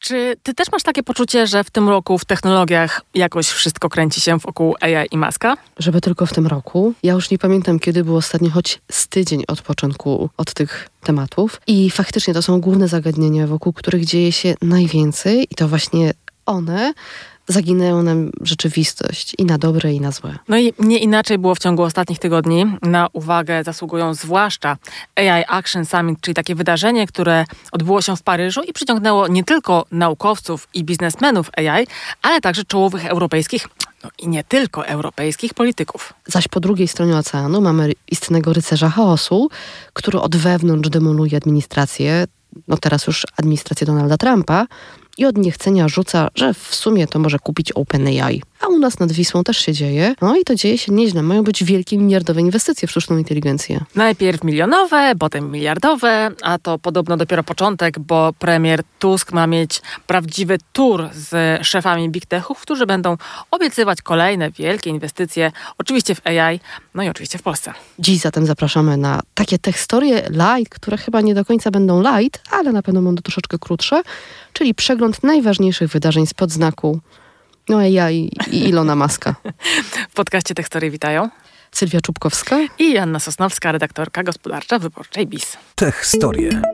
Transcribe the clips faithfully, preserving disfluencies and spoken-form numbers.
Czy ty też masz takie poczucie, że w tym roku w technologiach jakoś wszystko kręci się wokół A I i Muska? Żeby tylko w tym roku. Ja już nie pamiętam, kiedy był ostatnio, choć z tydzień od początku od tych tematów. I faktycznie to są główne zagadnienia, wokół których dzieje się najwięcej i to właśnie one zaginęło nam rzeczywistość i na dobre, i na złe. No i nie inaczej było w ciągu ostatnich tygodni. Na uwagę zasługują zwłaszcza A I Action Summit, czyli takie wydarzenie, które odbyło się w Paryżu i przyciągnęło nie tylko naukowców i biznesmenów A I, ale także czołowych europejskich, no i nie tylko europejskich polityków. Zaś po drugiej stronie oceanu mamy istnego rycerza chaosu, który od wewnątrz demoluje administrację, no teraz już administrację Donalda Trumpa, i od niechcenia rzuca, że w sumie to może kupić OpenAI. A u nas nad Wisłą też się dzieje. No i to dzieje się nieźle. Mają być wielkie miliardowe inwestycje w sztuczną inteligencję. Najpierw milionowe, potem miliardowe, a to podobno dopiero początek, bo premier Tusk ma mieć prawdziwy tour z szefami big techów, którzy będą obiecywać kolejne wielkie inwestycje, oczywiście w A I, no i oczywiście w Polsce. Dziś zatem zapraszamy na takie techstorie light, które chyba nie do końca będą light, ale na pewno będą troszeczkę krótsze, czyli przegląd najważniejszych wydarzeń spod znaku no A I i Ilona Muska. W podcaście Techstory witają Sylwia Czubkowska i Joanna Sosnowska, redaktorka gospodarcza Wyborczej B I S. Techstorie.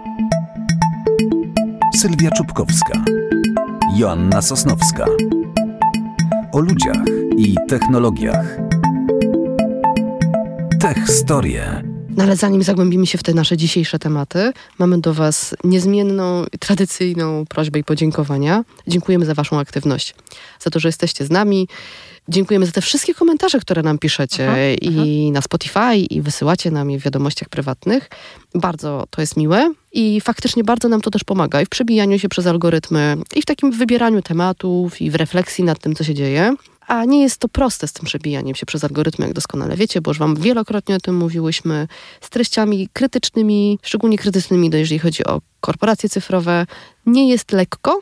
Sylwia Czubkowska, Joanna Sosnowska. O ludziach i technologiach. Techstorie. No ale zanim zagłębimy się w te nasze dzisiejsze tematy, mamy do Was niezmienną, tradycyjną prośbę i podziękowania. Dziękujemy za Waszą aktywność, za to, że jesteście z nami. Dziękujemy za te wszystkie komentarze, które nam piszecie aha, i aha. na Spotify i wysyłacie nam je w wiadomościach prywatnych. Bardzo to jest miłe i faktycznie bardzo nam to też pomaga i w przebijaniu się przez algorytmy, i w takim wybieraniu tematów, i w refleksji nad tym, co się dzieje. A nie jest to proste z tym przebijaniem się przez algorytmy, jak doskonale wiecie, bo już wam wielokrotnie o tym mówiłyśmy, z treściami krytycznymi, szczególnie krytycznymi, jeżeli chodzi o korporacje cyfrowe. Nie jest lekko,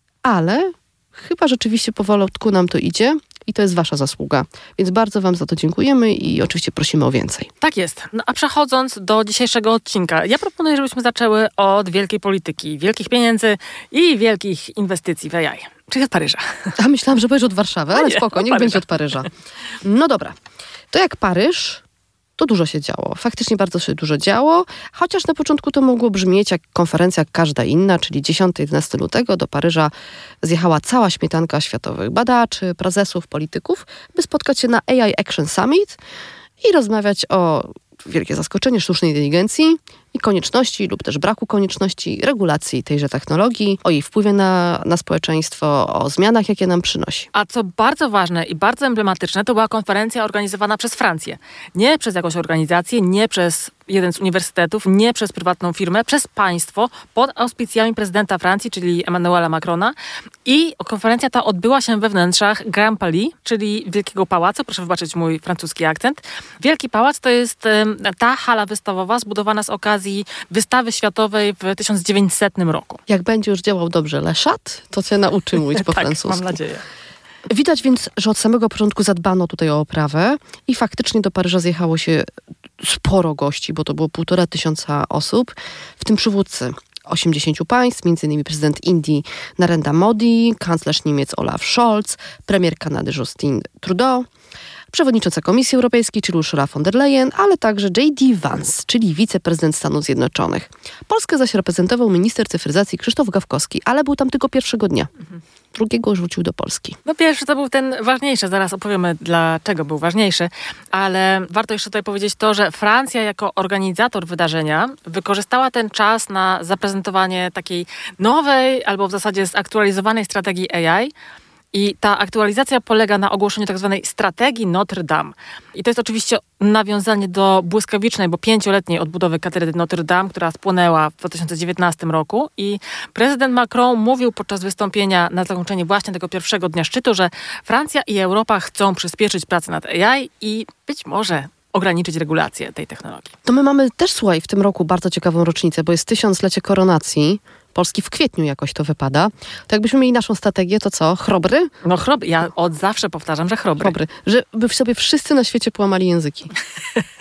ale chyba rzeczywiście powolutku nam to idzie i to jest wasza zasługa. Więc bardzo wam za to dziękujemy i oczywiście prosimy o więcej. Tak jest. No a przechodząc do dzisiejszego odcinka, ja proponuję, żebyśmy zaczęły od wielkiej polityki, wielkich pieniędzy i wielkich inwestycji w A I. Czyli od Paryża. A myślałam, że powiesz od Warszawy, ale nie, spoko, niech będzie od Paryża. No dobra. To jak Paryż, to dużo się działo. Faktycznie bardzo się dużo działo, chociaż na początku to mogło brzmieć jak konferencja każda inna, czyli dziesiątego jedenastego lutego do Paryża zjechała cała śmietanka światowych badaczy, prezesów, polityków, by spotkać się na A I Action Summit i rozmawiać o wielkie zaskoczenie sztucznej inteligencji i konieczności lub też braku konieczności regulacji tejże technologii, o jej wpływie na, na społeczeństwo, o zmianach, jakie nam przynosi. A co bardzo ważne i bardzo emblematyczne, to była konferencja organizowana przez Francję. Nie przez jakąś organizację, nie przez jeden z uniwersytetów, nie przez prywatną firmę, przez państwo pod auspicjami prezydenta Francji, czyli Emmanuela Macrona. I konferencja ta odbyła się we wnętrzach Grand Palais, czyli Wielkiego Pałacu. Proszę wybaczyć mój francuski akcent. Wielki Pałac to jest ta hala wystawowa zbudowana z okazji wystawy światowej w tysiąc dziewięćsetnym roku. Jak będzie już działał dobrze Le Chat, to cię nauczy mówić po tak, francusku. Mam nadzieję. Widać więc, że od samego początku zadbano tutaj o oprawę i faktycznie do Paryża zjechało się sporo gości, bo to było półtora tysiąca osób, w tym przywódcy osiemdziesięciu państw, między innymi prezydent Indii Narendra Modi, kanclerz Niemiec Olaf Scholz, premier Kanady Justin Trudeau, przewodnicząca Komisji Europejskiej, czyli Ursula von der Leyen, ale także J D Vance, czyli wiceprezydent Stanów Zjednoczonych. Polskę zaś reprezentował minister cyfryzacji Krzysztof Gawkowski, ale był tam tylko pierwszego dnia. Drugiego już wrócił do Polski. No pierwszy to był ten ważniejszy, zaraz opowiemy, dlaczego był ważniejszy, ale warto jeszcze tutaj powiedzieć to, że Francja jako organizator wydarzenia wykorzystała ten czas na zaprezentowanie takiej nowej, albo w zasadzie zaktualizowanej strategii A I. I ta aktualizacja polega na ogłoszeniu tak zwanej strategii Notre Dame. I to jest oczywiście nawiązanie do błyskawicznej, bo pięcioletniej odbudowy katedry Notre Dame, która spłonęła w dwa tysiące dziewiętnastym roku. I prezydent Macron mówił podczas wystąpienia na zakończenie właśnie tego pierwszego dnia szczytu, że Francja i Europa chcą przyspieszyć pracę nad A I i być może ograniczyć regulację tej technologii. To my mamy też, słuchaj, w tym roku bardzo ciekawą rocznicę, bo jest tysiąclecie koronacji Polski, w kwietniu jakoś to wypada. To jakbyśmy mieli naszą strategię, to co? Chrobry? No chrobry. Ja od zawsze powtarzam, że chrobry. Chrobry. Żeby sobie wszyscy na świecie połamali języki.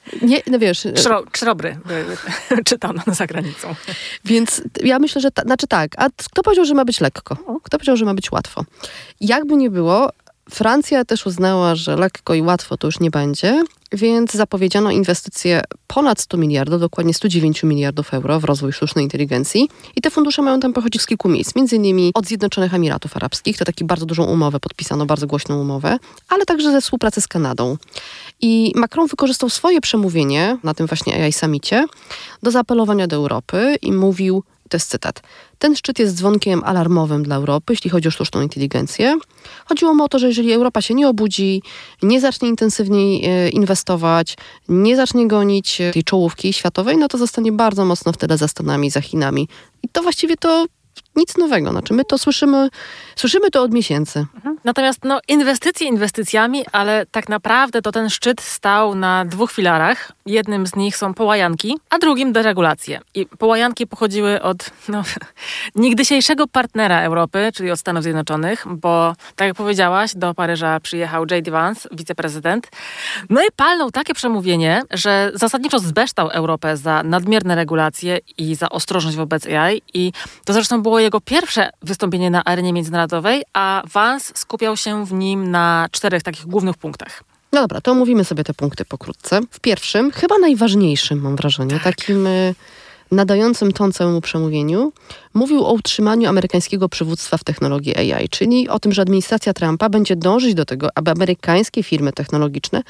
Nie, no wiesz... Czro, czrobry czytano za granicą. Więc ja myślę, że... Ta, znaczy tak, a kto powiedział, że ma być lekko? Kto powiedział, że ma być łatwo? Jakby nie było, Francja też uznała, że lekko i łatwo to już nie będzie, więc zapowiedziano inwestycje ponad sto miliardów, dokładnie sto dziewięć miliardów euro w rozwój sztucznej inteligencji. I te fundusze mają tam pochodzić z kilku miejsc, między innymi od Zjednoczonych Emiratów Arabskich, to taki bardzo dużą umowę podpisano, bardzo głośną umowę, ale także ze współpracy z Kanadą. I Macron wykorzystał swoje przemówienie na tym właśnie A I Summicie do zaapelowania do Europy i mówił, to jest cytat, ten szczyt jest dzwonkiem alarmowym dla Europy, jeśli chodzi o sztuczną inteligencję. Chodziło mu o to, że jeżeli Europa się nie obudzi, nie zacznie intensywniej inwestować, nie zacznie gonić tej czołówki światowej, no to zostanie bardzo mocno wtedy za Stanami, za Chinami. I to właściwie to nic nowego. Znaczy my to słyszymy, słyszymy to od miesięcy. Mhm. Natomiast no, inwestycje inwestycjami, ale tak naprawdę to ten szczyt stał na dwóch filarach. Jednym z nich są połajanki, a drugim deregulacje. I połajanki pochodziły od no, niegdysiejszego partnera Europy, czyli od Stanów Zjednoczonych, bo tak jak powiedziałaś, do Paryża przyjechał J D Vance, wiceprezydent. No i palnął takie przemówienie, że zasadniczo zbeształ Europę za nadmierne regulacje i za ostrożność wobec A I. I to zresztą było jego pierwsze wystąpienie na arenie międzynarodowej, a Vance skupiał się w nim na czterech takich głównych punktach. No dobra, to omówimy sobie te punkty pokrótce. W pierwszym, chyba najważniejszym, mam wrażenie, tak. takim y, nadającym ton całemu przemówieniu, mówił o utrzymaniu amerykańskiego przywództwa w technologii A I, czyli o tym, że administracja Trumpa będzie dążyć do tego, aby amerykańskie firmy technologiczne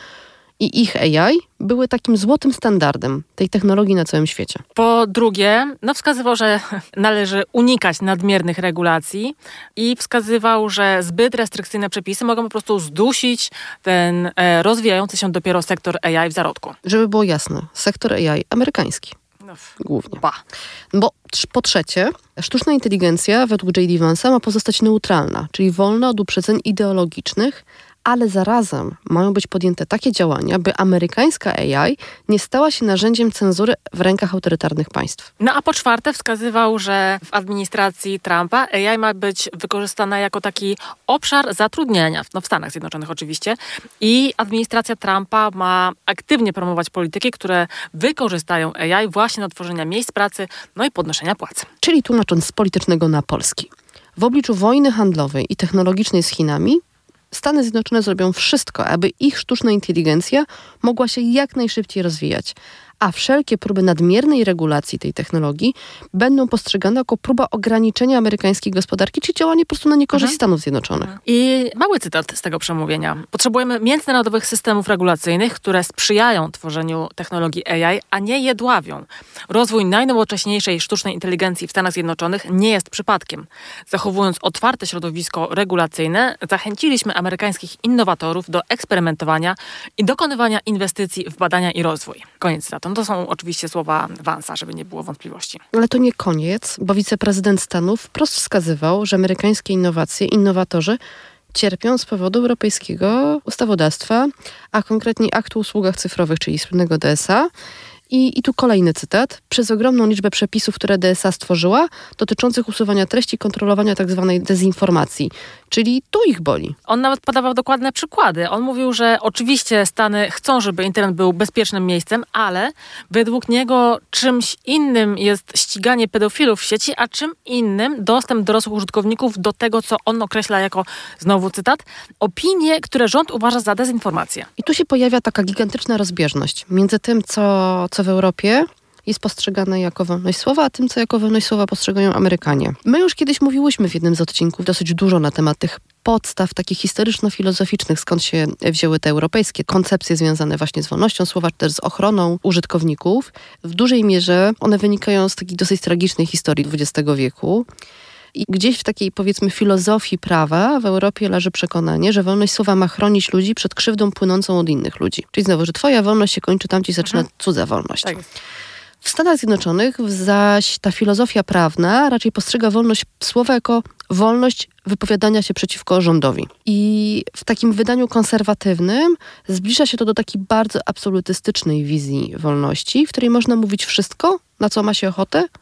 i ich A I były takim złotym standardem tej technologii na całym świecie. Po drugie, no wskazywał, że należy unikać nadmiernych regulacji i wskazywał, że zbyt restrykcyjne przepisy mogą po prostu zdusić ten e, rozwijający się dopiero sektor A I w zarodku. Żeby było jasne, sektor A I amerykański. No, głównie. Ba. Bo po trzecie, sztuczna inteligencja według J D Vance'a ma pozostać neutralna, czyli wolna od uprzedzeń ideologicznych, ale zarazem mają być podjęte takie działania, by amerykańska A I nie stała się narzędziem cenzury w rękach autorytarnych państw. No a po czwarte wskazywał, że w administracji Trumpa A I ma być wykorzystana jako taki obszar zatrudnienia, no w Stanach Zjednoczonych oczywiście, i administracja Trumpa ma aktywnie promować polityki, które wykorzystają A I właśnie do tworzenia miejsc pracy, no i podnoszenia płac. Czyli tłumacząc z politycznego na polski. W obliczu wojny handlowej i technologicznej z Chinami Stany Zjednoczone zrobią wszystko, aby ich sztuczna inteligencja mogła się jak najszybciej rozwijać, a wszelkie próby nadmiernej regulacji tej technologii będą postrzegane jako próba ograniczenia amerykańskiej gospodarki, czy działanie po prostu na niekorzyść mhm. Stanów Zjednoczonych. I mały cytat z tego przemówienia. Potrzebujemy międzynarodowych systemów regulacyjnych, które sprzyjają tworzeniu technologii A I, a nie je dławią. Rozwój najnowocześniejszej sztucznej inteligencji w Stanach Zjednoczonych nie jest przypadkiem. Zachowując otwarte środowisko regulacyjne, zachęciliśmy amerykańskich innowatorów do eksperymentowania i dokonywania inwestycji w badania i rozwój. Koniec cytatu. To są oczywiście słowa Vance'a, żeby nie było wątpliwości. Ale to nie koniec, bo wiceprezydent Stanów wprost wskazywał, że amerykańskie innowacje, innowatorzy cierpią z powodu europejskiego ustawodawstwa, a konkretnie aktu o usługach cyfrowych, czyli słynnego D S A. I, I tu kolejny cytat. Przez ogromną liczbę przepisów, które D S A stworzyła, dotyczących usuwania treści, kontrolowania tak zwanej dezinformacji. Czyli tu ich boli. On nawet podawał dokładne przykłady. On mówił, że oczywiście Stany chcą, żeby internet był bezpiecznym miejscem, ale według niego czymś innym jest ściganie pedofilów w sieci, a czym innym dostęp dorosłych użytkowników do tego, co on określa jako, znowu cytat, opinie, które rząd uważa za dezinformację. I tu się pojawia taka gigantyczna rozbieżność między tym, co, co w Europie jest postrzegane jako wolność słowa, a tym, co jako wolność słowa postrzegają Amerykanie. My już kiedyś mówiłyśmy w jednym z odcinków dosyć dużo na temat tych podstaw takich historyczno-filozoficznych, skąd się wzięły te europejskie koncepcje związane właśnie z wolnością słowa, czy też z ochroną użytkowników. W dużej mierze one wynikają z takiej dosyć tragicznej historii dwudziestego wieku. I gdzieś w takiej, powiedzmy, filozofii prawa w Europie leży przekonanie, że wolność słowa ma chronić ludzi przed krzywdą płynącą od innych ludzi. Czyli znowu, że twoja wolność się kończy tam, gdzie zaczyna mhm. cudza wolność. Tak. W Stanach Zjednoczonych zaś ta filozofia prawna raczej postrzega wolność słowa jako wolność wypowiadania się przeciwko rządowi. I w takim wydaniu konserwatywnym zbliża się to do takiej bardzo absolutystycznej wizji wolności, w której można mówić wszystko, na co ma się ochotę,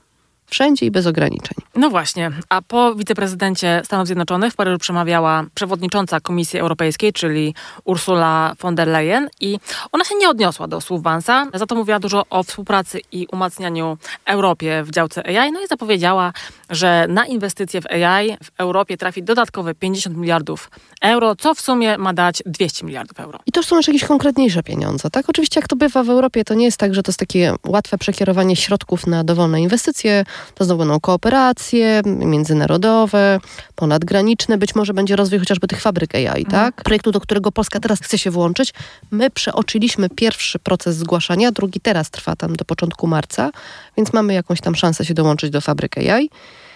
Wszędzie i bez ograniczeń. No właśnie, a po wiceprezydencie Stanów Zjednoczonych w Paryżu przemawiała przewodnicząca Komisji Europejskiej, czyli Ursula von der Leyen i ona się nie odniosła do słów Vansa, za to mówiła dużo o współpracy i umacnianiu Europie w działce A I, no i zapowiedziała, że na inwestycje w A I w Europie trafi dodatkowe pięćdziesiąt miliardów euro, co w sumie ma dać dwieście miliardów euro. I to już są już jakieś konkretniejsze pieniądze, tak? Oczywiście jak to bywa w Europie, to nie jest tak, że to jest takie łatwe przekierowanie środków na dowolne inwestycje. To znowu będą kooperacje międzynarodowe, ponadgraniczne. Być może będzie rozwój chociażby tych fabryk A I, mhm. tak? Projektu, do którego Polska teraz chce się włączyć. My przeoczyliśmy pierwszy proces zgłaszania, drugi teraz trwa tam do początku marca, więc mamy jakąś tam szansę się dołączyć do fabryk A I.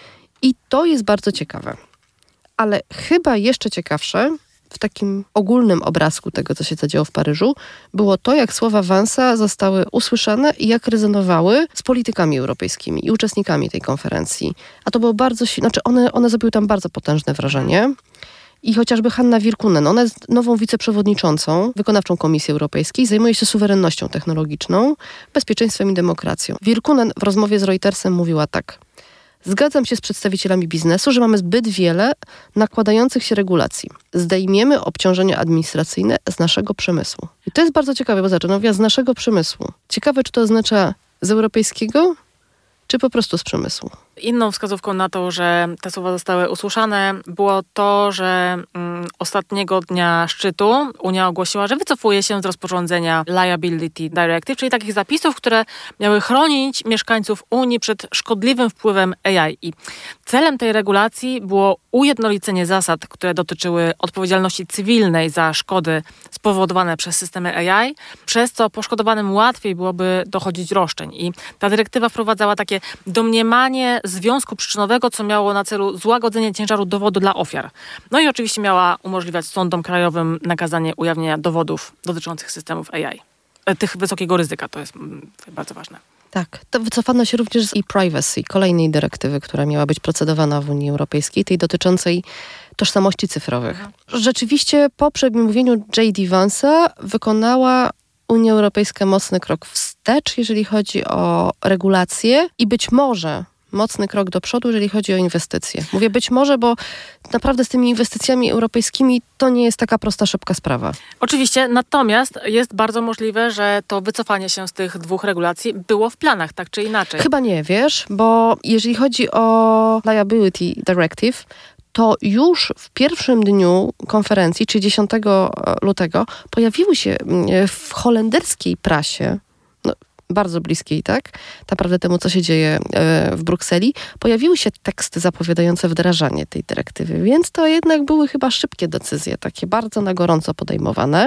I to jest bardzo ciekawe. Ale chyba jeszcze ciekawsze w takim ogólnym obrazku tego, co się zadziało w Paryżu, było to, jak słowa Vansa zostały usłyszane i jak rezonowały z politykami europejskimi i uczestnikami tej konferencji. A to było bardzo, znaczy one, one zrobiły tam bardzo potężne wrażenie. I chociażby Hanna Virkkunen, ona jest nową wiceprzewodniczącą wykonawczą Komisji Europejskiej, zajmuje się suwerennością technologiczną, bezpieczeństwem i demokracją. Virkkunen w rozmowie z Reutersem mówiła tak: zgadzam się z przedstawicielami biznesu, że mamy zbyt wiele nakładających się regulacji. Zdejmiemy obciążenia administracyjne z naszego przemysłu. I to jest bardzo ciekawe, bo zaczyna mówiła z naszego przemysłu. Ciekawe, czy to oznacza z europejskiego, czy po prostu z przemysłu. Inną wskazówką na to, że te słowa zostały usłyszane, było to, że mm, ostatniego dnia szczytu Unia ogłosiła, że wycofuje się z rozporządzenia Liability Directive, czyli takich zapisów, które miały chronić mieszkańców Unii przed szkodliwym wpływem A I. I celem tej regulacji było ujednolicenie zasad, które dotyczyły odpowiedzialności cywilnej za szkody spowodowane przez systemy A I, przez co poszkodowanym łatwiej byłoby dochodzić roszczeń. I ta dyrektywa wprowadzała takie domniemanie związku przyczynowego, co miało na celu złagodzenie ciężaru dowodu dla ofiar. No i oczywiście miała umożliwiać sądom krajowym nakazanie ujawnienia dowodów dotyczących systemów A I. Tych wysokiego ryzyka, to jest mm, bardzo ważne. Tak, to wycofano się również z e-privacy, kolejnej dyrektywy, która miała być procedowana w Unii Europejskiej, tej dotyczącej tożsamości cyfrowych. Mhm. Rzeczywiście po przemówieniu J D Vansa wykonała Unia Europejska mocny krok wstecz, jeżeli chodzi o regulacje i być może mocny krok do przodu, jeżeli chodzi o inwestycje. Mówię być może, bo naprawdę z tymi inwestycjami europejskimi to nie jest taka prosta, szybka sprawa. Oczywiście, natomiast jest bardzo możliwe, że to wycofanie się z tych dwóch regulacji było w planach, tak czy inaczej. Chyba nie, wiesz, bo jeżeli chodzi o Liability Directive, to już w pierwszym dniu konferencji, czyli dziesiątego lutego, pojawiły się w holenderskiej prasie, no, bardzo bliskiej, tak, naprawdę temu, co się dzieje w Brukseli, pojawiły się teksty zapowiadające wdrażanie tej dyrektywy, więc to jednak były chyba szybkie decyzje, takie bardzo na gorąco podejmowane.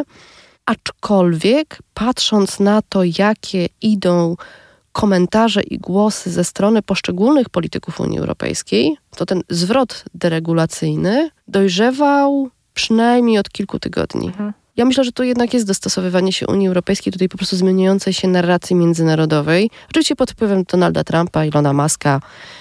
Aczkolwiek, patrząc na to, jakie idą komentarze i głosy ze strony poszczególnych polityków Unii Europejskiej, to ten zwrot deregulacyjny dojrzewał przynajmniej od kilku tygodni. Mhm. Ja myślę, że to jednak jest dostosowywanie się Unii Europejskiej do tej po prostu zmieniającej się narracji międzynarodowej. Oczywiście pod wpływem Donalda Trumpa, Ilona Muska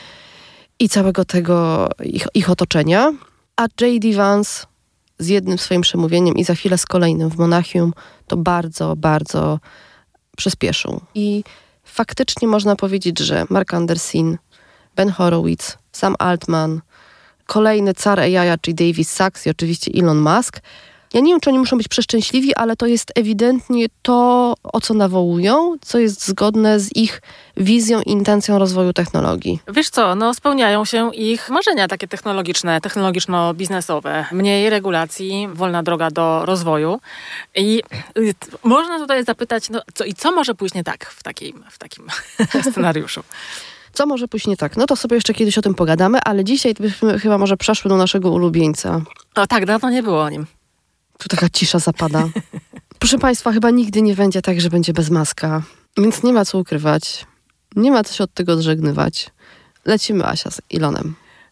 i całego tego ich, ich otoczenia. A J D Vance z jednym swoim przemówieniem i za chwilę z kolejnym w Monachium to bardzo, bardzo przyspieszył. I faktycznie można powiedzieć, że Mark Anderson, Ben Horowitz, Sam Altman, kolejny car A I, czyli David Sachs i oczywiście Elon Musk. Ja nie wiem, czy oni muszą być przeszczęśliwi, ale to jest ewidentnie to, o co nawołują, co jest zgodne z ich wizją i intencją rozwoju technologii. Wiesz co, no spełniają się ich marzenia takie technologiczne, technologiczno-biznesowe. Mniej regulacji, wolna droga do rozwoju. I można tutaj zapytać, no co, i co może pójść nie tak w takim, w takim scenariuszu? Co może pójść nie tak? No to sobie jeszcze kiedyś o tym pogadamy, ale dzisiaj byśmy chyba może przeszły do naszego ulubieńca. O tak, dawno nie było o nim. Tu taka cisza zapada. Proszę Państwa, chyba nigdy nie będzie tak, że będzie bez Muska. Więc nie ma co ukrywać. Nie ma co się od tego odżegnywać. Lecimy, Asia, z Elonem.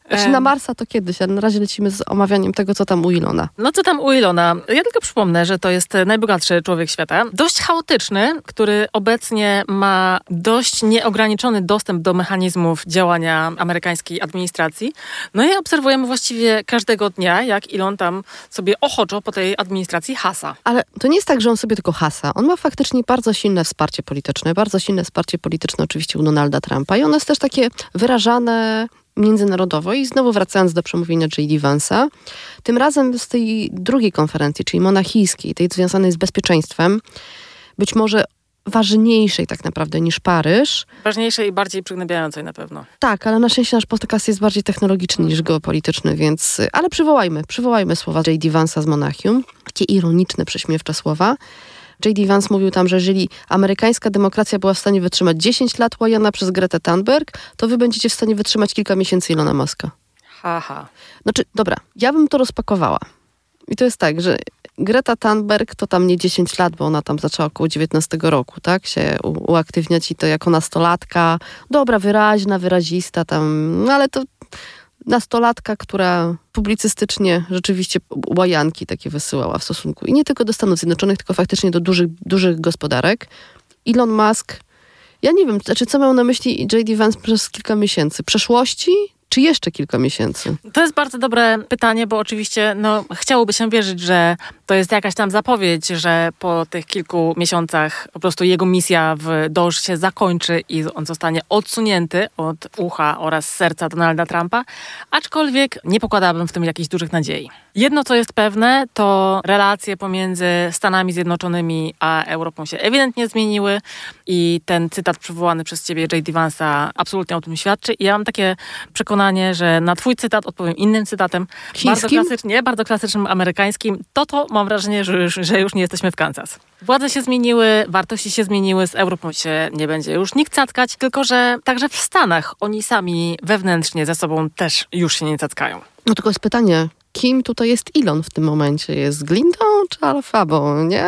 Znaczy na Marsa to kiedyś, ale na razie lecimy z omawianiem tego, co tam u Ilona. No co tam u Ilona? Ja tylko przypomnę, że to jest najbogatszy człowiek świata. Dość chaotyczny, który obecnie ma dość nieograniczony dostęp do mechanizmów działania amerykańskiej administracji. No i obserwujemy właściwie każdego dnia, jak Elon tam sobie ochoczo po tej administracji hasa. Ale to nie jest tak, że on sobie tylko hasa. On ma faktycznie bardzo silne wsparcie polityczne, bardzo silne wsparcie polityczne oczywiście u Donalda Trumpa i ono jest też takie wyrażane międzynarodowo. I znowu wracając do przemówienia J D Vance'a, tym razem z tej drugiej konferencji, czyli monachijskiej, tej związanej z bezpieczeństwem, być może ważniejszej tak naprawdę niż Paryż. Ważniejszej i bardziej przygnębiającej na pewno. Tak, ale na szczęście nasz podcast jest bardziej technologiczny niż geopolityczny, więc... Ale przywołajmy, przywołajmy słowa J D Vance'a z Monachium. Takie ironiczne, prześmiewcze słowa. J D Vance mówił tam, że jeżeli amerykańska demokracja była w stanie wytrzymać dziesięć lat łajana przez Gretę Thunberg, to wy będziecie w stanie wytrzymać kilka miesięcy Ilona Muska. Haha. Znaczy, dobra, ja bym to rozpakowała. I to jest tak, że Greta Thunberg to tam nie dziesięć lat, bo ona tam zaczęła około dziewiętnastego roku, tak? Się u- uaktywniać i to jako nastolatka. Dobra, wyraźna, wyrazista tam, no ale to nastolatka, która publicystycznie rzeczywiście łajanki takie wysyłała w stosunku i nie tylko do Stanów Zjednoczonych, tylko faktycznie do dużych, dużych gospodarek. Elon Musk, ja nie wiem, znaczy co miał na myśli J D Vance przez kilka miesięcy? Przeszłości? Czy jeszcze kilka miesięcy? To jest bardzo dobre pytanie, bo oczywiście no, chciałoby się wierzyć, że to jest jakaś tam zapowiedź, że po tych kilku miesiącach po prostu jego misja w D O Ż się zakończy i on zostanie odsunięty od ucha oraz serca Donalda Trumpa, aczkolwiek nie pokładałabym w tym jakichś dużych nadziei. Jedno, co jest pewne, to relacje pomiędzy Stanami Zjednoczonymi a Europą się ewidentnie zmieniły i ten cytat przywołany przez ciebie J D Vance'a absolutnie o tym świadczy. I ja mam takie przekonanie, że na twój cytat odpowiem innym cytatem. Chińskim? Bardzo klasycznie, bardzo klasycznym amerykańskim. To to mam wrażenie, że już, że już nie jesteśmy w Kansas. Władze się zmieniły, wartości się zmieniły, z Europą się nie będzie już nikt cackać, tylko że także w Stanach oni sami wewnętrznie ze sobą też już się nie cackają. No tylko jest pytanie, kim tutaj jest Elon w tym momencie? Jest Glindą czy Alfabą, nie?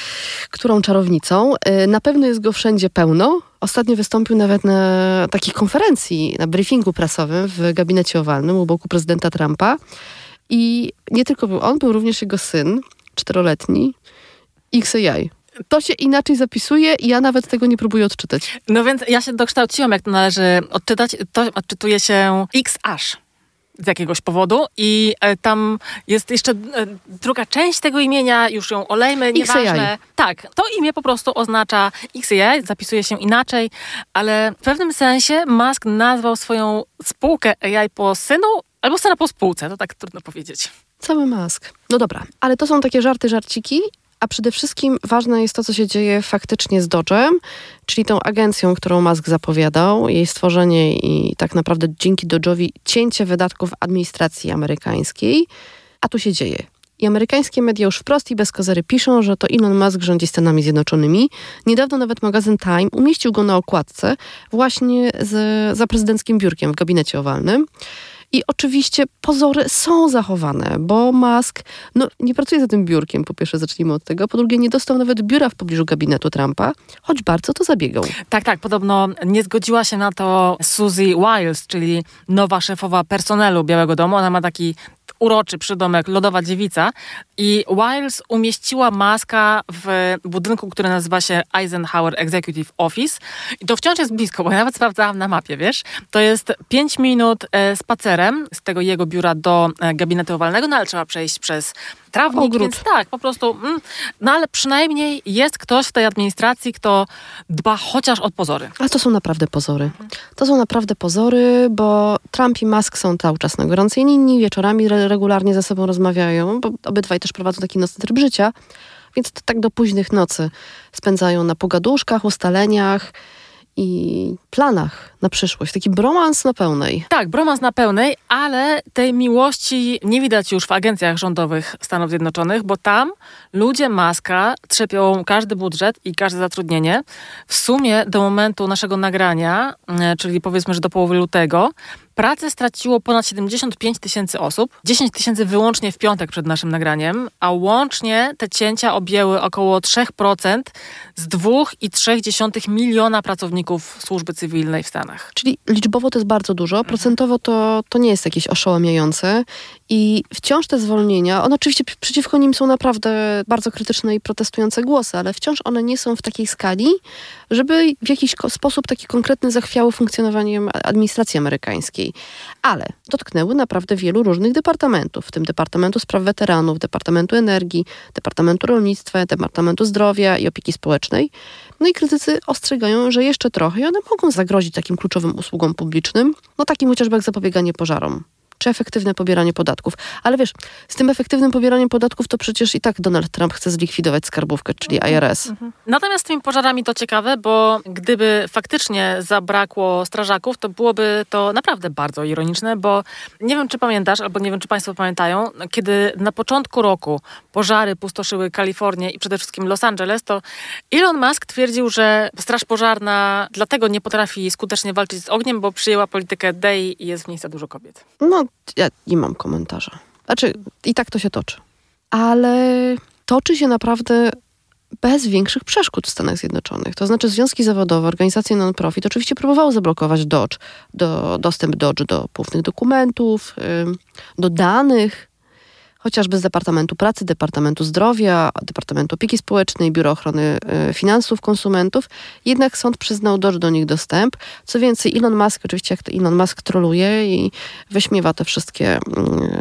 Którą czarownicą? Na pewno jest go wszędzie pełno. Ostatnio wystąpił nawet na takiej konferencji, na briefingu prasowym w gabinecie owalnym u boku prezydenta Trumpa. I nie tylko był on, był również jego syn, czteroletni, X A I. To się inaczej zapisuje i ja nawet tego nie próbuję odczytać. No więc ja się dokształciłam, jak to należy odczytać. To odczytuje się X-Ash. Z jakiegoś powodu i e, tam jest jeszcze e, druga część tego imienia, już ją olejmy, nieważne. Tak, to imię po prostu oznacza X A I, zapisuje się inaczej, ale w pewnym sensie Musk nazwał swoją spółkę A I po synu albo syna po spółce, to tak trudno powiedzieć. Cały Musk. No dobra, ale to są takie żarty, żarciki, a przede wszystkim ważne jest to, co się dzieje faktycznie z Dodge'em, czyli tą agencją, którą Musk zapowiadał, jej stworzenie i tak naprawdę dzięki Dodge'owi cięcie wydatków administracji amerykańskiej. A tu się dzieje. I amerykańskie media już wprost i bez kozery piszą, że to Elon Musk rządzi Stanami Zjednoczonymi. Niedawno nawet magazyn Time umieścił go na okładce właśnie z, za prezydenckim biurkiem w gabinecie owalnym. I oczywiście pozory są zachowane, bo Musk no, nie pracuje za tym biurkiem, po pierwsze zacznijmy od tego, po drugie nie dostał nawet biura w pobliżu gabinetu Trumpa, choć bardzo to zabiegał. Tak, tak, podobno nie zgodziła się na to Suzy Wiles, czyli nowa szefowa personelu Białego Domu. Ona ma taki uroczy przydomek Lodowa Dziewica i Wiles umieściła Muska w budynku, który nazywa się Eisenhower Executive Office i to wciąż jest blisko, bo ja nawet sprawdzałam na mapie, wiesz, to jest pięć minut e, spacerem z tego jego biura do e, gabinetu owalnego, no ale trzeba przejść przez trawnik, Ogród. Więc tak, po prostu, mm, no ale przynajmniej jest ktoś w tej administracji, kto dba chociaż o pozory. Ale to są naprawdę pozory. To są naprawdę pozory, bo Trump i Musk są cały czas na gorącej linii, wieczorami re- regularnie ze sobą rozmawiają, bo obydwaj też prowadzą taki nocny tryb życia, więc to tak do późnych nocy spędzają na pogaduszkach, ustaleniach i planach na przyszłość. Taki bromans na pełnej. Tak, bromans na pełnej, ale tej miłości nie widać już w agencjach rządowych Stanów Zjednoczonych, bo tam ludzie Muska trzepią każdy budżet i każde zatrudnienie. W sumie do momentu naszego nagrania, czyli powiedzmy, że do połowy lutego, pracę straciło ponad siedemdziesiąt pięć tysięcy osób, dziesięć tysięcy wyłącznie w piątek przed naszym nagraniem, a łącznie te cięcia objęły około trzy procent z dwa i trzy dziesiąte miliona pracowników służby cywilnej w Stanach. Stanach. Czyli liczbowo to jest bardzo dużo, procentowo to, to nie jest jakieś oszałamiające i wciąż te zwolnienia, one oczywiście przeciwko nim są naprawdę bardzo krytyczne i protestujące głosy, ale wciąż one nie są w takiej skali, żeby w jakiś sposób taki konkretny zachwiały funkcjonowaniem administracji amerykańskiej. Ale dotknęły naprawdę wielu różnych departamentów, w tym Departamentu Spraw Weteranów, Departamentu Energii, Departamentu Rolnictwa, Departamentu Zdrowia i Opieki Społecznej. No i krytycy ostrzegają, że jeszcze trochę i one mogą zagrozić takim kluczowym usługom publicznym, no takim chociażby jak zapobieganie pożarom, czy efektywne pobieranie podatków. Ale wiesz, z tym efektywnym pobieraniem podatków to przecież i tak Donald Trump chce zlikwidować skarbówkę, czyli I R S. Mhm. Natomiast z tymi pożarami to ciekawe, bo gdyby faktycznie zabrakło strażaków, to byłoby to naprawdę bardzo ironiczne, bo nie wiem, czy pamiętasz, albo nie wiem, czy państwo pamiętają, kiedy na początku roku pożary pustoszyły Kalifornię i przede wszystkim Los Angeles, to Elon Musk twierdził, że straż pożarna dlatego nie potrafi skutecznie walczyć z ogniem, bo przyjęła politykę dej i jest w niej za dużo kobiet. No, ja nie mam komentarza. Znaczy, i tak to się toczy. Ale toczy się naprawdę bez większych przeszkód w Stanach Zjednoczonych. To znaczy związki zawodowe, organizacje non-profit oczywiście próbowały zablokować Dodge, do, dostęp Dodge do poufnych dokumentów, yy, do danych, chociażby z Departamentu Pracy, Departamentu Zdrowia, Departamentu Opieki Społecznej, Biura Ochrony y, Finansów Konsumentów. Jednak sąd przyznał Dodge do nich dostęp. Co więcej, Elon Musk, oczywiście jak to Elon Musk troluje i wyśmiewa te wszystkie y,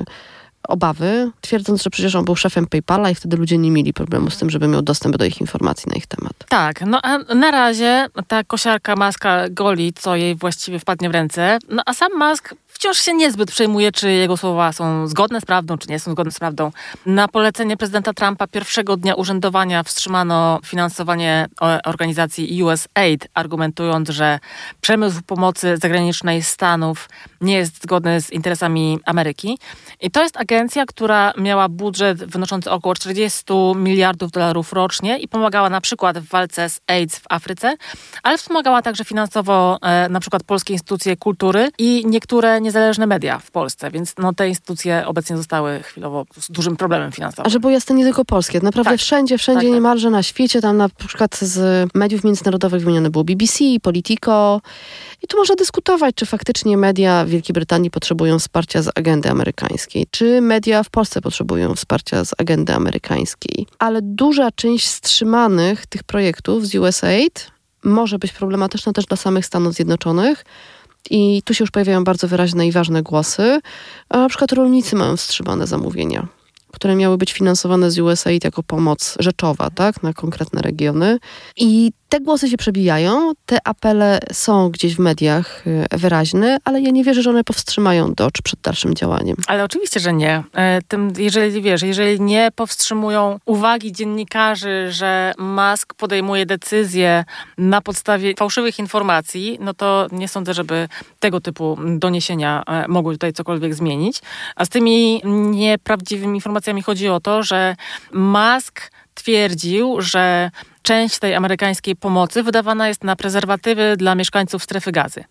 obawy, twierdząc, że przecież on był szefem PayPala i wtedy ludzie nie mieli problemu z tym, żeby miał dostęp do ich informacji na ich temat. Tak, no a na razie ta kosiarka Muska goli, co jej właściwie wpadnie w ręce, no a sam Musk wciąż się niezbyt przejmuje, czy jego słowa są zgodne z prawdą, czy nie są zgodne z prawdą. Na polecenie prezydenta Trumpa pierwszego dnia urzędowania wstrzymano finansowanie organizacji U S A I D, argumentując, że przemysł pomocy zagranicznej Stanów nie jest zgodny z interesami Ameryki. I to jest agencja, która miała budżet wynoszący około czterdzieści miliardów dolarów rocznie i pomagała na przykład w walce z AIDS w Afryce, ale wspomagała także finansowo e, na przykład polskie instytucje kultury i niektóre niezależne media w Polsce, więc no, te instytucje obecnie zostały chwilowo z dużym problemem finansowym. A że było jasne, nie tylko polskie. Naprawdę tak. wszędzie, wszędzie tak, niemalże tak. na świecie, tam na przykład z mediów międzynarodowych wymienione było B B C, Politico. I tu można dyskutować, czy faktycznie media w Wielkiej Brytanii potrzebują wsparcia z agendy amerykańskiej, czy media w Polsce potrzebują wsparcia z agendy amerykańskiej. Ale duża część wstrzymanych tych projektów z U S A I D może być problematyczna też dla samych Stanów Zjednoczonych. I tu się już pojawiają bardzo wyraźne i ważne głosy. A na przykład rolnicy mają wstrzymane zamówienia, które miały być finansowane z U S A I D jako pomoc rzeczowa, tak, na konkretne regiony. I te głosy się przebijają, te apele są gdzieś w mediach wyraźne, ale ja nie wierzę, że one powstrzymają Dodge przed dalszym działaniem. Ale oczywiście, że nie. Tym, jeżeli wiesz, jeżeli nie powstrzymują uwagi dziennikarzy, że Musk podejmuje decyzje na podstawie fałszywych informacji, no to nie sądzę, żeby tego typu doniesienia mogły tutaj cokolwiek zmienić. A z tymi nieprawdziwymi informacjami chodzi o to, że Musk twierdził, że część tej amerykańskiej pomocy wydawana jest na prezerwatywy dla mieszkańców strefy Gazy.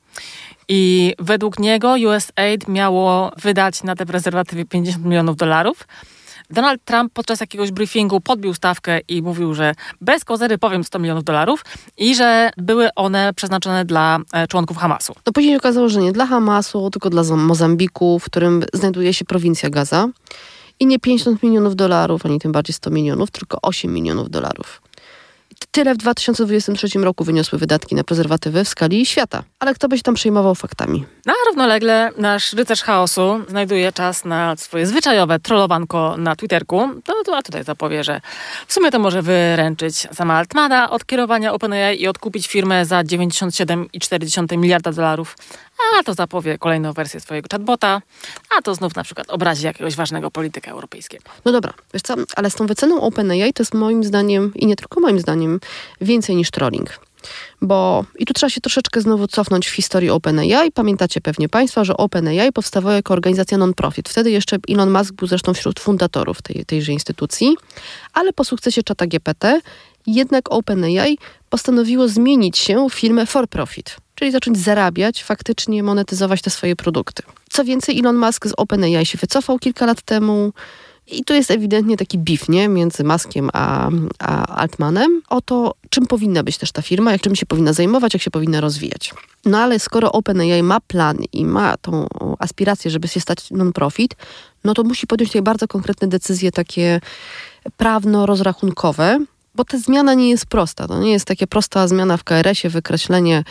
I według niego U S A I D miało wydać na te prezerwatywy pięćdziesiąt milionów dolarów. Donald Trump podczas jakiegoś briefingu podbił stawkę i mówił, że bez kozery powiem sto milionów dolarów i że były one przeznaczone dla członków Hamasu. No później okazało, że nie dla Hamasu, tylko dla Mozambiku, w którym znajduje się prowincja Gaza. I nie pięćdziesiąt milionów dolarów, ani tym bardziej sto milionów, tylko osiem milionów dolarów. Tyle w dwa tysiące dwudziestym trzecim roku wyniosły wydatki na prezerwatywy w skali świata. Ale kto by się tam przejmował faktami? No a równolegle nasz rycerz chaosu znajduje czas na swoje zwyczajowe trollowanko na Twitterku. To, to a tutaj zapowie, że w sumie to może wyręczyć sama Altmana od kierowania OpenAI i odkupić firmę za dziewięćdziesiąt siedem przecinek cztery miliarda dolarów. A to zapowie kolejną wersję swojego chatbota, a to znów na przykład obrazi jakiegoś ważnego polityka europejskiego. No dobra, wiesz co, ale z tą wyceną OpenAI to jest moim zdaniem, i nie tylko moim zdaniem, więcej niż trolling. Bo, i tu trzeba się troszeczkę znowu cofnąć w historii OpenAI. Pamiętacie pewnie Państwo, że OpenAI powstawało jako organizacja non-profit. Wtedy jeszcze Elon Musk był zresztą wśród fundatorów tej, tejże instytucji. Ale po sukcesie czata G P T jednak OpenAI postanowiło zmienić się w firmę for profit. Czyli zacząć zarabiać, faktycznie monetyzować te swoje produkty. Co więcej, Elon Musk z OpenAI się wycofał kilka lat temu I tu jest ewidentnie taki beef, nie? Między Muskiem a, a Altmanem o to, czym powinna być też ta firma, jak czym się powinna zajmować, jak się powinna rozwijać. No ale skoro OpenAI ma plan i ma tą aspirację, żeby się stać non-profit, no to musi podjąć tutaj bardzo konkretne decyzje takie prawno-rozrachunkowe, bo ta zmiana nie jest prosta. To nie jest taka prosta zmiana w K R S ie, wykreślenie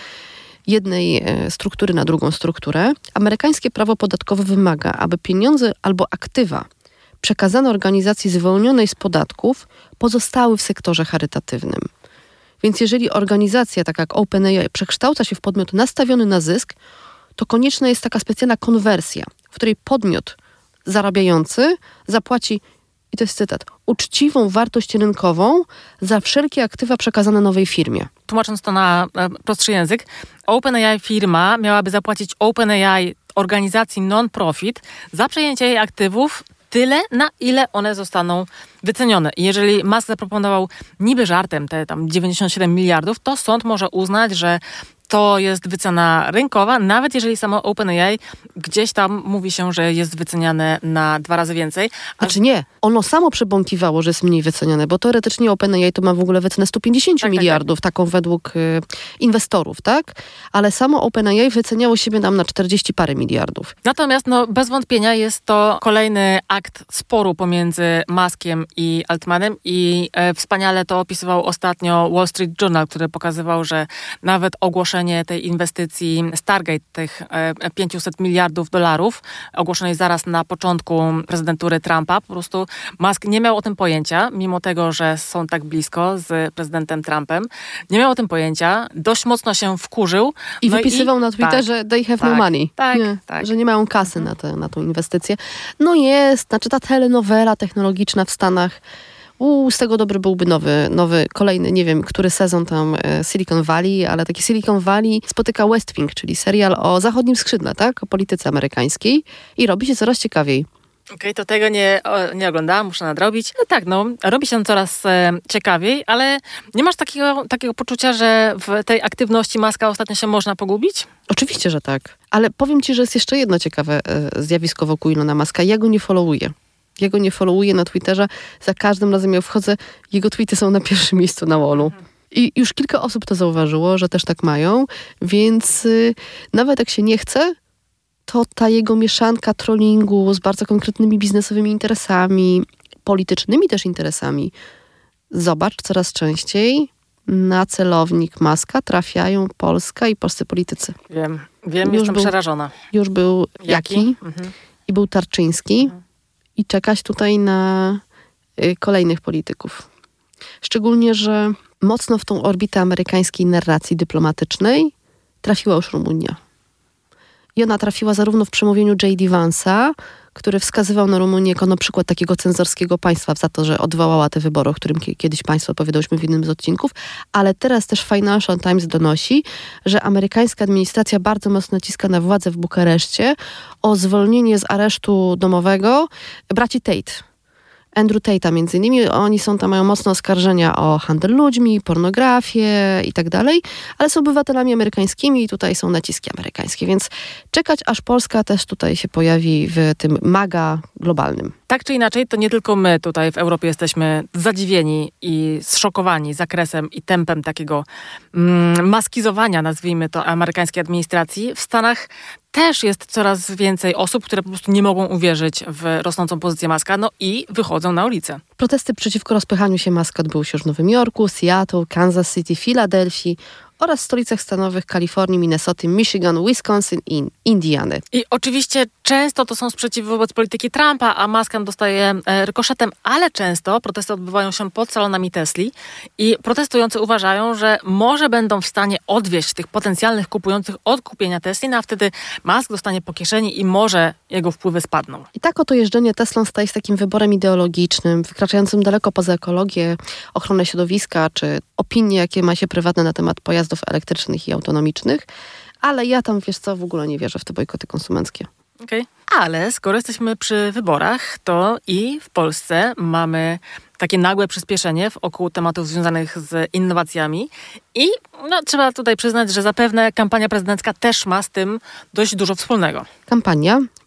jednej struktury na drugą strukturę. Amerykańskie prawo podatkowe wymaga, aby pieniądze albo aktywa przekazane organizacji zwolnionej z podatków pozostały w sektorze charytatywnym. Więc jeżeli organizacja, taka jak OpenAI, przekształca się w podmiot nastawiony na zysk, to konieczna jest taka specjalna konwersja, w której podmiot zarabiający zapłaci, i to jest cytat, uczciwą wartość rynkową za wszelkie aktywa przekazane nowej firmie. Tłumacząc to na prostszy język, OpenAI firma miałaby zapłacić OpenAI organizacji non-profit za przejęcie jej aktywów tyle, na ile one zostaną wycenione. I jeżeli Musk zaproponował niby żartem te tam dziewięćdziesiąt siedem miliardów, to sąd może uznać, że to jest wycena rynkowa, nawet jeżeli samo OpenAI gdzieś tam mówi się, że jest wyceniane na dwa razy więcej. A... Znaczy nie, ono samo przebąkiwało, że jest mniej wyceniane, bo teoretycznie OpenAI to ma w ogóle wycenę sto pięćdziesiąt tak, miliardów, tak, tak. taką według y, inwestorów, tak? Ale samo OpenAI wyceniało siebie tam na czterdzieści parę miliardów. Natomiast no, bez wątpienia jest to kolejny akt sporu pomiędzy Muskiem i Altmanem i e, wspaniale to opisywał ostatnio Wall Street Journal, który pokazywał, że nawet ogłoszenie tej inwestycji Stargate, tych pięćset miliardów dolarów, ogłoszonej zaraz na początku prezydentury Trumpa. Po prostu Musk nie miał o tym pojęcia, mimo tego, że są tak blisko z prezydentem Trumpem. Nie miał o tym pojęcia, dość mocno się wkurzył. I no wypisywał i, na Twitterze, tak, they have tak, no money. Tak, nie, tak. Że nie mają kasy na, te, na tą inwestycję. No jest, znaczy ta telenowela technologiczna w Stanach, Uuu, z tego dobry byłby nowy, nowy, kolejny, nie wiem, który sezon tam e, Silicon Valley, ale taki Silicon Valley spotyka West Wing, czyli serial o zachodnim skrzydle, tak? O polityce amerykańskiej i robi się coraz ciekawiej. Okej, okay, to tego nie, o, nie oglądałam, muszę nadrobić. No tak, no, robi się coraz e, ciekawiej, ale nie masz takiego, takiego poczucia, że w tej aktywności Muska ostatnio się można pogubić? Oczywiście, że tak. Ale powiem ci, że jest jeszcze jedno ciekawe e, zjawisko wokół Elona Muska. Ja go nie followuję. Ja go nie followuję na Twitterze. Za każdym razem jak wchodzę, jego tweety są na pierwszym miejscu na wallu. I już kilka osób to zauważyło, że też tak mają, więc y, nawet jak się nie chce, to ta jego mieszanka trollingu z bardzo konkretnymi biznesowymi interesami, politycznymi też interesami, zobacz, coraz częściej na celownik Muska trafiają Polska i polscy politycy. Wiem, wiem, już jestem był, przerażona. Już był Jaki, Jaki mhm. i był Tarczyński. Mhm. I czekać tutaj na y, kolejnych polityków. Szczególnie, że mocno w tą orbitę amerykańskiej narracji dyplomatycznej trafiła już Rumunia. I ona trafiła zarówno w przemówieniu J D Vance'a, który wskazywał na Rumunię jako na przykład takiego cenzorskiego państwa za to, że odwołała te wybory, o którym kiedyś Państwu opowiadałyśmy w jednym z odcinków, ale teraz też Financial Times donosi, że amerykańska administracja bardzo mocno naciska na władzę w Bukareszcie o zwolnienie z aresztu domowego braci Tate. Andrew Tate'a między innymi. Oni są tam, mają mocne oskarżenia o handel ludźmi, pornografię i tak dalej, ale są obywatelami amerykańskimi i tutaj są naciski amerykańskie, więc czekać, aż Polska też tutaj się pojawi w tym MAGA globalnym. Tak czy inaczej, to nie tylko my tutaj w Europie jesteśmy zadziwieni i zszokowani zakresem i tempem takiego mm, maskizowania, nazwijmy to, amerykańskiej administracji. W Stanach też jest coraz więcej osób, które po prostu nie mogą uwierzyć w rosnącą pozycję Muska, no i wychodzą na ulicę. Protesty przeciwko rozpychaniu się Muska odbyły się już w Nowym Jorku, Seattle, Kansas City, Filadelfii oraz w stolicach stanowych Kalifornii, Minnesoty, Michigan, Wisconsin i Indiany. I oczywiście często to są sprzeciwy wobec polityki Trumpa, a Musk dostaje rykoszetem, ale często protesty odbywają się pod salonami Tesli i protestujący uważają, że może będą w stanie odwieść tych potencjalnych kupujących od kupienia Tesli, no a wtedy Musk dostanie po kieszeni i może jego wpływy spadną. I tak oto jeżdżenie Teslą staje się takim wyborem ideologicznym, wykraczającym daleko poza ekologię, ochronę środowiska, czy opinie, jakie ma się prywatne na temat pojazdów elektrycznych i autonomicznych, ale ja tam, wiesz co, w ogóle nie wierzę w te bojkoty konsumenckie. Okej, okay. Ale skoro jesteśmy przy wyborach, to i w Polsce mamy takie nagłe przyspieszenie wokół tematów związanych z innowacjami i no, trzeba tutaj przyznać, że zapewne kampania prezydencka też ma z tym dość dużo wspólnego. Kampania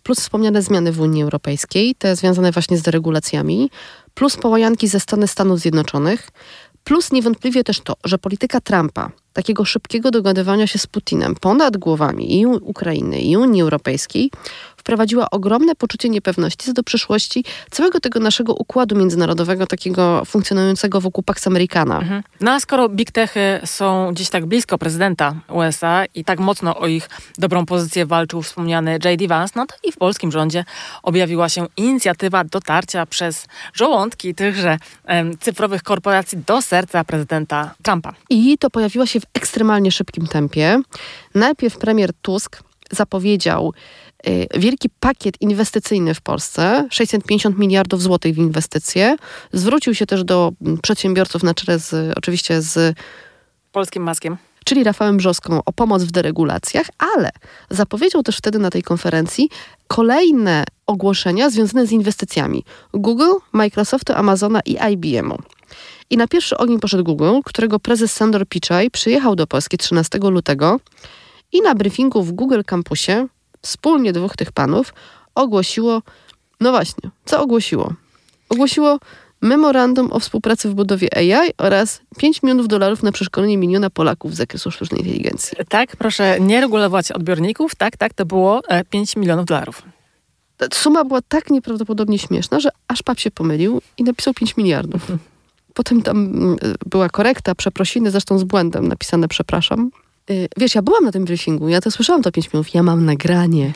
plus wspomniane zmiany w Unii Europejskiej, te związane właśnie z deregulacjami, plus połajanki ze strony Stanów Zjednoczonych, plus niewątpliwie też to, że polityka Trumpa, takiego szybkiego dogadywania się z Putinem ponad głowami i Ukrainy, i Unii Europejskiej, wprowadziła ogromne poczucie niepewności co do przyszłości całego tego naszego układu międzynarodowego, takiego funkcjonującego wokół Pax Americana. Mhm. No a skoro big techy są gdzieś tak blisko prezydenta U S A i tak mocno o ich dobrą pozycję walczył wspomniany J D Vance, no to i w polskim rządzie objawiła się inicjatywa dotarcia przez żołądki tychże em, cyfrowych korporacji do serca prezydenta Trumpa. I to pojawiło się w ekstremalnie szybkim tempie. Najpierw premier Tusk zapowiedział y, wielki pakiet inwestycyjny w Polsce, sześćset pięćdziesiąt miliardów złotych w inwestycje. Zwrócił się też do przedsiębiorców na czele z, oczywiście z Polskim Maskiem. czyli Rafałem Brzoską, o pomoc w deregulacjach, ale zapowiedział też wtedy na tej konferencji kolejne ogłoszenia związane z inwestycjami Google, Microsoftu, Amazona i I B M u. I na pierwszy ogień poszedł Google, którego prezes Sandor Pichai przyjechał do Polski trzynastego lutego i na briefingu w Google Campusie wspólnie dwóch tych panów ogłosiło, no właśnie, co ogłosiło? Ogłosiło memorandum o współpracy w budowie A I oraz pięć milionów dolarów na przeszkolenie miliona Polaków z zakresu sztucznej inteligencji. Tak, proszę nie regulować odbiorników. Tak, tak, to było e, pięć milionów dolarów. Ta suma była tak nieprawdopodobnie śmieszna, że aż pap się pomylił i napisał pięć miliardów. Potem tam była korekta, przeprosiny, zresztą z błędem napisane przepraszam. Wiesz, ja byłam na tym briefingu, ja to słyszałam to pięć milionów, ja mam nagranie.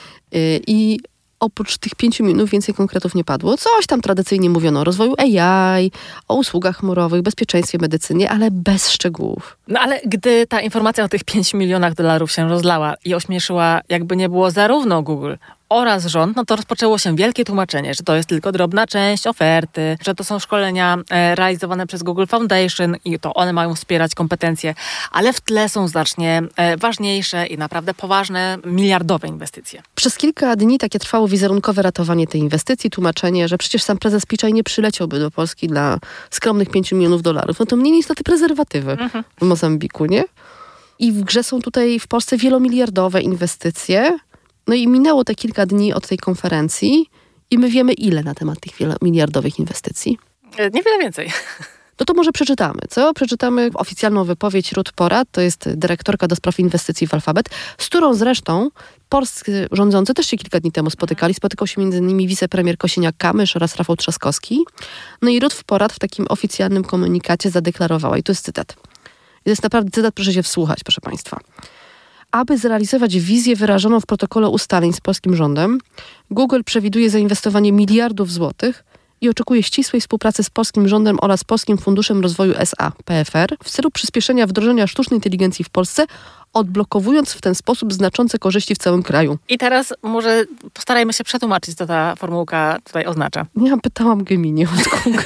I oprócz tych pięciu milionów więcej konkretów nie padło. Coś tam tradycyjnie mówiono o rozwoju A I, o usługach chmurowych, bezpieczeństwie, medycynie, ale bez szczegółów. No ale gdy ta informacja o tych pięciu milionach dolarów się rozlała i ośmieszyła, jakby nie było zarówno Google oraz rząd, no to rozpoczęło się wielkie tłumaczenie, że to jest tylko drobna część oferty, że to są szkolenia e, realizowane przez Google Foundation i to one mają wspierać kompetencje, ale w tle są znacznie e, ważniejsze i naprawdę poważne, miliardowe inwestycje. Przez kilka dni takie trwało wizerunkowe ratowanie tej inwestycji, tłumaczenie, że przecież sam prezes Pichai nie przyleciałby do Polski dla skromnych pięciu milionów dolarów. No to mnie niestety prezerwatywy mhm. w Mozambiku, nie? I w grze są tutaj w Polsce wielomiliardowe inwestycje. No i minęło te kilka dni od tej konferencji i my wiemy ile na temat tych wielomiliardowych inwestycji. Niewiele więcej. No to może przeczytamy, co? Przeczytamy oficjalną wypowiedź Ruth Porat, to jest dyrektorka do spraw inwestycji w Alphabet, z którą zresztą polscy rządzący też się kilka dni temu spotykali. Spotykał się między innymi wicepremier Kosiniak-Kamysz oraz Rafał Trzaskowski. No i Ruth Porat w takim oficjalnym komunikacie zadeklarowała, i to jest cytat. I to jest naprawdę cytat, proszę się wsłuchać, proszę państwa. Aby zrealizować wizję wyrażoną w protokole ustaleń z polskim rządem, Google przewiduje zainwestowanie miliardów złotych i oczekuje ścisłej współpracy z polskim rządem oraz Polskim Funduszem Rozwoju S A, P F R, w celu przyspieszenia wdrożenia sztucznej inteligencji w Polsce, odblokowując w ten sposób znaczące korzyści w całym kraju. I teraz może postarajmy się przetłumaczyć, co ta formułka tutaj oznacza. Ja pytałam Geminię od Google.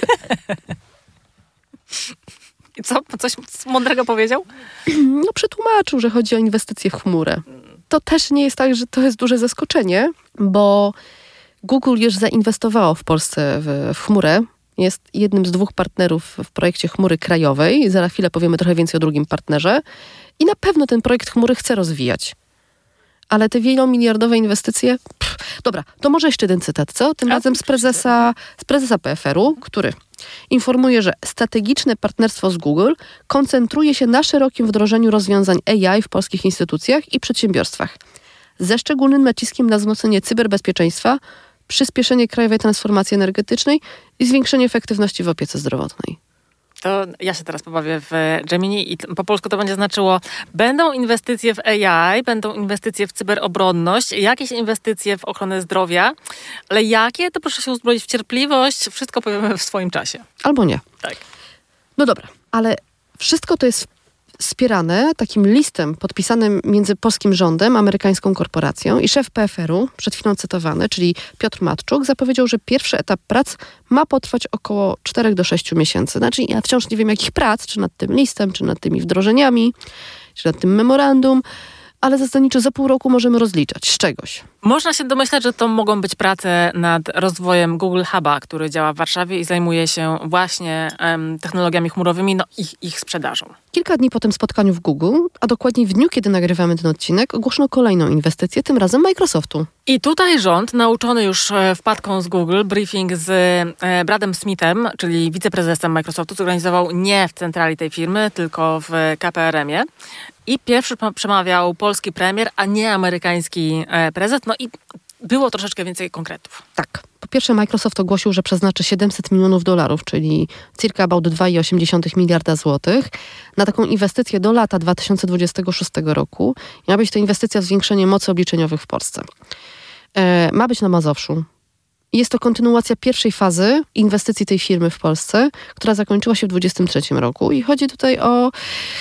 I co? Coś mądrego powiedział? No przetłumaczył, że chodzi o inwestycje w chmurę. To też nie jest tak, że to jest duże zaskoczenie, bo Google już zainwestowało w Polsce w, w chmurę. Jest jednym z dwóch partnerów w projekcie chmury krajowej. Za chwilę powiemy trochę więcej o drugim partnerze. I na pewno ten projekt chmury chce rozwijać. Ale te wielomiliardowe inwestycje... Pff, dobra, to może jeszcze jeden cytat, co? Tym razem z prezesa, z prezesa P F R u, który informuje, że strategiczne partnerstwo z Google koncentruje się na szerokim wdrożeniu rozwiązań A I w polskich instytucjach i przedsiębiorstwach. Ze szczególnym naciskiem na wzmocnienie cyberbezpieczeństwa, przyspieszenie krajowej transformacji energetycznej i zwiększenie efektywności w opiece zdrowotnej. To ja się teraz pobawię w Gemini i po polsku to będzie znaczyło, będą inwestycje w A I, będą inwestycje w cyberobronność, jakieś inwestycje w ochronę zdrowia, ale jakie, to proszę się uzbroić w cierpliwość, wszystko powiemy w swoim czasie. Albo nie. Tak. No dobra, ale wszystko to jest wspierane takim listem podpisanym między polskim rządem, amerykańską korporacją i szef P F R u, przed chwilą cytowany, czyli Piotr Matczuk, zapowiedział, że pierwszy etap prac ma potrwać około czterech do sześciu miesięcy. Znaczy ja wciąż nie wiem jakich prac, czy nad tym listem, czy nad tymi wdrożeniami, czy nad tym memorandum, ale zasadniczo za pół roku możemy rozliczać z czegoś. Można się domyślać, że to mogą być prace nad rozwojem Google Huba, który działa w Warszawie i zajmuje się właśnie um, technologiami chmurowymi, no i ich, ich sprzedażą. Kilka dni po tym spotkaniu w Google, a dokładniej w dniu, kiedy nagrywamy ten odcinek, ogłoszono kolejną inwestycję, tym razem Microsoftu. I tutaj rząd, nauczony już wpadką z Google, briefing z e, Bradem Smithem, czyli wiceprezesem Microsoftu, zorganizował nie w centrali tej firmy, tylko w K P R M ie. I pierwszy przemawiał polski premier, a nie amerykański prezes. No i było troszeczkę więcej konkretów. Tak. Po pierwsze Microsoft ogłosił, że przeznaczy siedemset milionów dolarów, czyli circa about dwa przecinek osiem miliarda złotych na taką inwestycję do lata dwa tysiące dwudziestego szóstego roku. I ma być to inwestycja w zwiększenie mocy obliczeniowych w Polsce. E, ma być na Mazowszu. Jest to kontynuacja pierwszej fazy inwestycji tej firmy w Polsce, która zakończyła się w dwudziestym trzecim roku. I chodzi tutaj o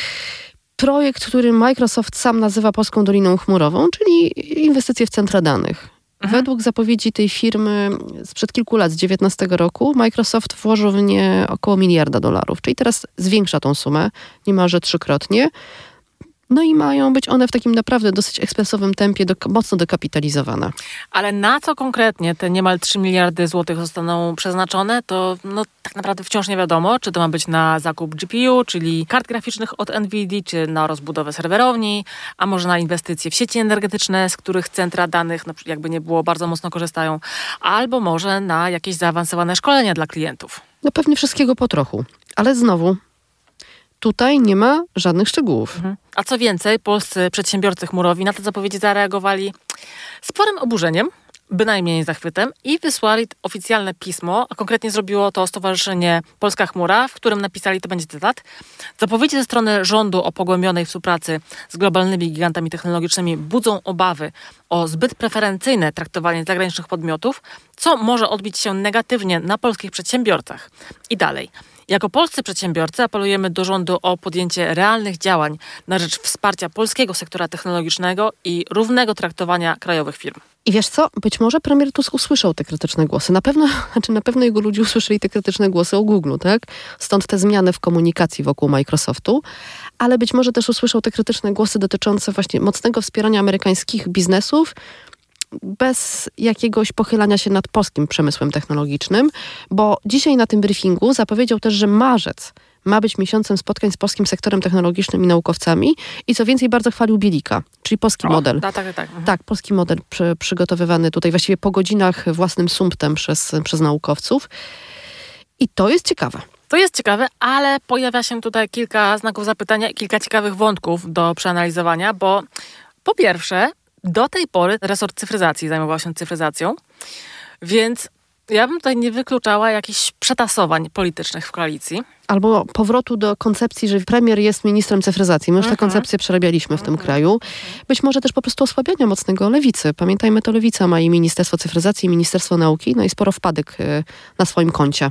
projekt, który Microsoft sam nazywa Polską Doliną Chmurową, czyli inwestycje w centra danych. Mhm. Według zapowiedzi tej firmy sprzed kilku lat, z dziewiętnastego roku, Microsoft włożył w nie około miliarda dolarów, czyli teraz zwiększa tą sumę niemalże trzykrotnie. No i mają być one w takim naprawdę dosyć ekspresowym tempie do, mocno dokapitalizowane. Ale na co konkretnie te niemal trzy miliardy złotych zostaną przeznaczone, to no, tak naprawdę wciąż nie wiadomo, czy to ma być na zakup G P U, czyli kart graficznych od Nvidia, czy na rozbudowę serwerowni, a może na inwestycje w sieci energetyczne, z których centra danych, no, jakby nie było, bardzo mocno korzystają, albo może na jakieś zaawansowane szkolenia dla klientów. No pewnie wszystkiego po trochu, ale znowu tutaj nie ma żadnych szczegółów. Mhm. A co więcej, polscy przedsiębiorcy chmurowi na te zapowiedzi zareagowali sporym oburzeniem, bynajmniej zachwytem, i wysłali oficjalne pismo, a konkretnie zrobiło to Stowarzyszenie Polska Chmura, w którym napisali, to będzie cytat: zapowiedzi ze strony rządu o pogłębionej współpracy z globalnymi gigantami technologicznymi budzą obawy o zbyt preferencyjne traktowanie zagranicznych podmiotów, co może odbić się negatywnie na polskich przedsiębiorcach. I dalej. Jako polscy przedsiębiorcy apelujemy do rządu o podjęcie realnych działań na rzecz wsparcia polskiego sektora technologicznego i równego traktowania krajowych firm. I wiesz co? Być może premier Tusk usłyszał te krytyczne głosy. Na pewno, znaczy na pewno jego ludzie usłyszeli te krytyczne głosy o Google, tak? Stąd te zmiany w komunikacji wokół Microsoftu, ale być może też usłyszał te krytyczne głosy dotyczące właśnie mocnego wspierania amerykańskich biznesów bez jakiegoś pochylania się nad polskim przemysłem technologicznym, bo dzisiaj na tym briefingu zapowiedział też, że marzec ma być miesiącem spotkań z polskim sektorem technologicznym i naukowcami i co więcej bardzo chwalił Bielika, czyli polski o, model. Tak, tak, tak. Mhm. Tak, polski model przy, przygotowywany tutaj właściwie po godzinach własnym sumptem przez, przez naukowców. I to jest ciekawe. To jest ciekawe, ale pojawia się tutaj kilka znaków zapytania i kilka ciekawych wątków do przeanalizowania, bo po pierwsze, do tej pory resort cyfryzacji zajmował się cyfryzacją, więc ja bym tutaj nie wykluczała jakichś przetasowań politycznych w koalicji. Albo powrotu do koncepcji, że premier jest ministrem cyfryzacji. My już tę uh-huh. koncepcję przerabialiśmy w uh-huh. tym kraju. Być może też po prostu osłabiania mocnego lewicy. Pamiętajmy, to lewica ma i Ministerstwo Cyfryzacji, i Ministerstwo Nauki, no i sporo wpadek na swoim koncie.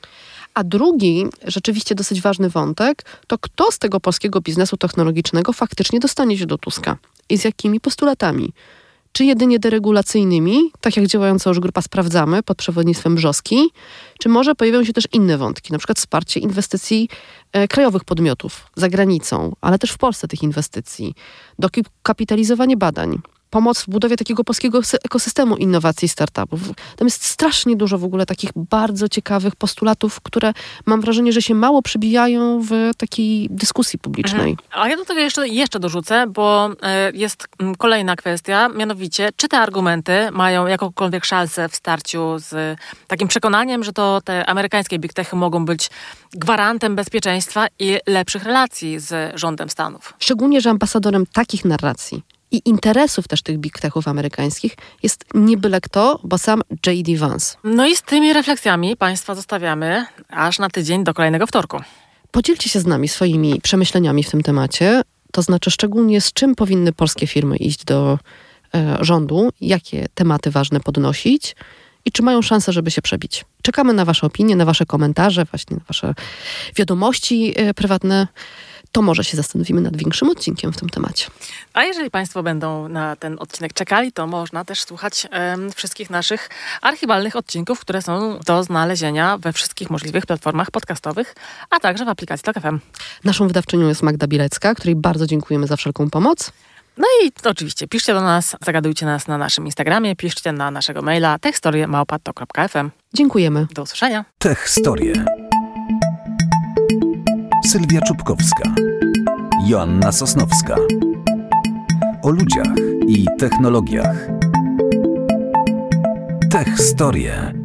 A drugi, rzeczywiście dosyć ważny wątek, to kto z tego polskiego biznesu technologicznego faktycznie dostanie się do Tuska i z jakimi postulatami. Czy jedynie deregulacyjnymi, tak jak działająca już grupa Sprawdzamy pod przewodnictwem Brzozki, czy może pojawią się też inne wątki, na przykład wsparcie inwestycji e, krajowych podmiotów za granicą, ale też w Polsce tych inwestycji, dokapitalizowanie badań, pomoc w budowie takiego polskiego ekosystemu innowacji i startupów. Tam jest strasznie dużo w ogóle takich bardzo ciekawych postulatów, które mam wrażenie, że się mało przebijają w takiej dyskusji publicznej. Mhm. A ja do tego jeszcze, jeszcze dorzucę, bo jest kolejna kwestia, mianowicie, czy te argumenty mają jakąkolwiek szansę w starciu z takim przekonaniem, że to te amerykańskie big techy mogą być gwarantem bezpieczeństwa i lepszych relacji z rządem Stanów. Szczególnie, że ambasadorem takich narracji i interesów też tych big techów amerykańskich jest nie byle kto, bo sam J D Vance. No i z tymi refleksjami Państwa zostawiamy aż na tydzień do kolejnego wtorku. Podzielcie się z nami swoimi przemyśleniami w tym temacie, to znaczy szczególnie z czym powinny polskie firmy iść do e, rządu, jakie tematy ważne podnosić i czy mają szansę, żeby się przebić. Czekamy na wasze opinie, na wasze komentarze, właśnie na wasze wiadomości e, prywatne. To może się zastanowimy nad większym odcinkiem w tym temacie. A jeżeli Państwo będą na ten odcinek czekali, to można też słuchać um, wszystkich naszych archiwalnych odcinków, które są do znalezienia we wszystkich możliwych platformach podcastowych, a także w aplikacji Tok F M. Naszą wydawczynią jest Magda Bilecka, której bardzo dziękujemy za wszelką pomoc. No i oczywiście piszcie do nas, zagadujcie nas na naszym Instagramie, piszcie na naszego maila techstorie małpa tok kropka ef em. Dziękujemy. Do usłyszenia. Techstorie. Sylwia Czubkowska. Joanna Sosnowska. O ludziach i technologiach. Techstorie.